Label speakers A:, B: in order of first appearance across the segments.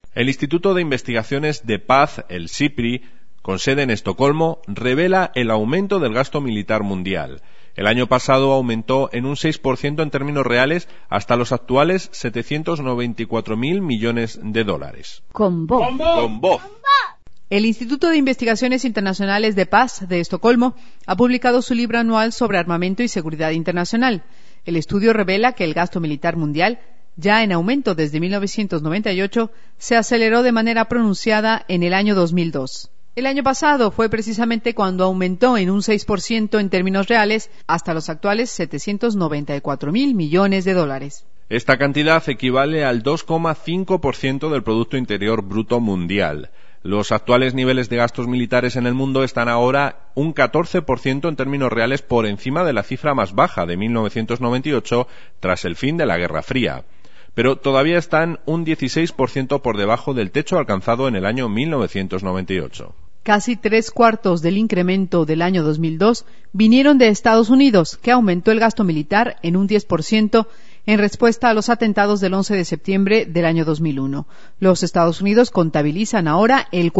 A: El Instituto de Investigaciones de Paz, el SIPRI, con sede en Estocolmo, revela el aumento del gasto militar mundial. El año pasado aumentó en un 6% en términos reales hasta los actuales 794.000 millones de dólares.
B: Con voz. El Instituto de Investigaciones Internacionales de Paz de Estocolmo ha publicado su libro anual sobre armamento y seguridad internacional. El estudio revela que el gasto militar mundial, ya en aumento desde 1998, se aceleró de manera pronunciada en el año 2002. El año pasado fue precisamente cuando aumentó en un 6% en términos reales hasta los actuales 794.000 millones de dólares.
A: Esta cantidad equivale al 2,5% del Producto Interior Bruto mundial. Los actuales niveles de gastos militares en el mundo están ahora un 14% en términos reales por encima de la cifra más baja de 1998 tras el fin de la Guerra Fría. Pero todavía están un 16% por debajo del techo alcanzado en el año 1998.
B: Casi 3/4 del incremento del año 2002 vinieron de Estados Unidos, que aumentó el gasto militar en un 10% en respuesta a los atentados del 11 de septiembre del año 2001. Los Estados Unidos contabilizan ahora el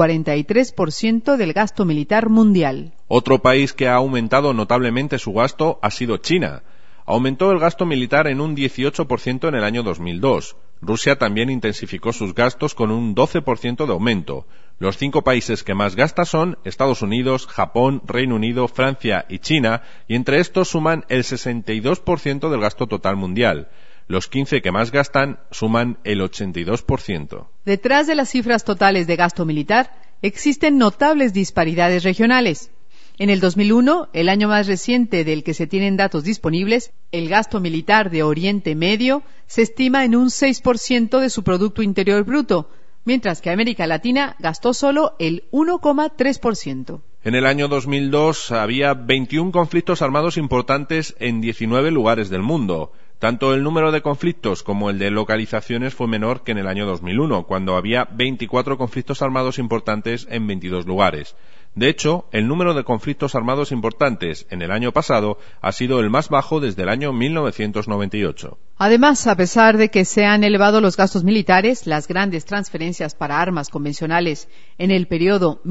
B: 43% del gasto militar mundial.
A: Otro país que ha aumentado notablemente su gasto ha sido China. Aumentó el gasto militar en un 18% en el año 2002. Rusia también intensificó sus gastos con un 12% de aumento. Los 5 países que más gastan son Estados Unidos, Japón, Reino Unido, Francia y China, y entre estos suman el 62% del gasto total mundial. Los 15 que más gastan suman el 82%.
B: Detrás de las cifras totales de gasto militar existen notables disparidades regionales. En el 2001, el año más reciente del que se tienen datos disponibles, el gasto militar de Oriente Medio se estima en un 6% de su Producto Interior Bruto, mientras que América Latina gastó solo el 1,3%.
A: En el año 2002 había 21 conflictos armados importantes en 19 lugares del mundo. Tanto el número de conflictos como el de localizaciones fue menor que en el año 2001, cuando había 24 conflictos armados importantes en 22 lugares. De hecho, el número de conflictos armados importantes en el año pasado ha sido el más bajo desde el año 1998.
B: Además, a pesar de que se han elevado los gastos militares, las grandes transferencias para armas convencionales en el periodo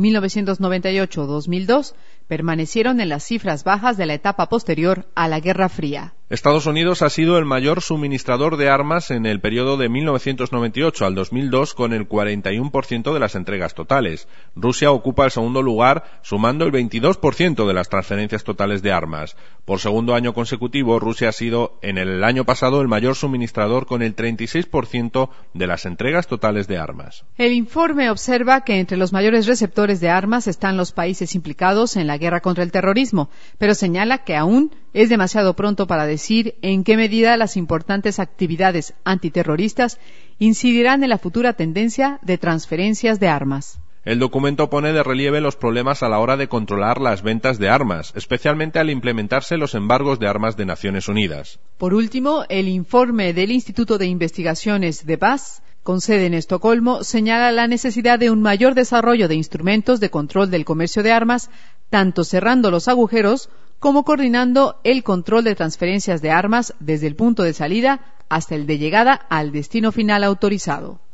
B: 1998-2002 permanecieron en las cifras bajas de la etapa posterior a la Guerra Fría.
A: Estados Unidos ha sido el mayor suministrador de armas en el periodo de 1998 al 2002 con el 41% de las entregas totales. Rusia ocupa el segundo lugar sumando el 22% de las transferencias totales de armas. Por segundo año consecutivo, Rusia ha sido en el año pasado el mayor suministrador con el 36% de las entregas totales de armas.
B: El informe observa que entre los mayores receptores de armas están los países implicados en la guerra contra el terrorismo, pero señala que aún es demasiado pronto para decir en qué medida las importantes actividades antiterroristas incidirán en la futura tendencia de transferencias de armas.
A: El documento pone de relieve los problemas a la hora de controlar las ventas de armas, especialmente al implementarse los embargos de armas de Naciones Unidas.
B: Por último, el informe del Instituto de Investigaciones de Paz, con sede en Estocolmo, señala la necesidad de un mayor desarrollo de instrumentos de control del comercio de armas, tanto cerrando los agujeros como coordinando el control de transferencias de armas desde el punto de salida hasta el de llegada al destino final autorizado.